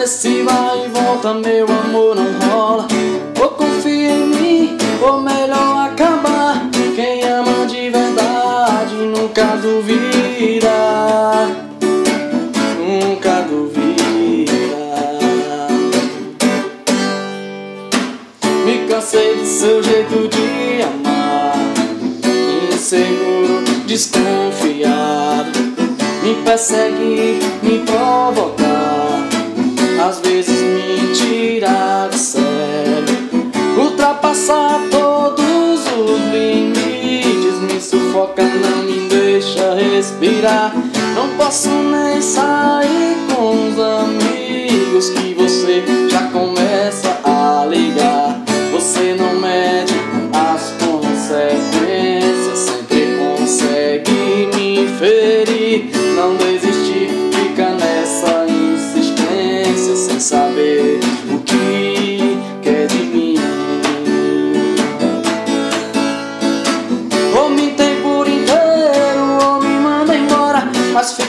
nesse vai e volta, meu amor, não rola. Ou confia em mim, ou melhor acabar. Quem ama de verdade nunca duvida, nunca duvida. Me cansei do seu jeito de amar, inseguro, desconfiado. Me perseguir, me provocar, às vezes me tirar do sério. Ultrapassar todos os limites, me sufoca, não me deixa respirar. Não posso nem sair com os amigos que você já começa a ligar. Você não mede as consequências, sempre consegue me ferir. Não desistir, fica nessa insistência, sem saber o que quer de mim. Ou me tem por inteiro, ou me manda embora, mas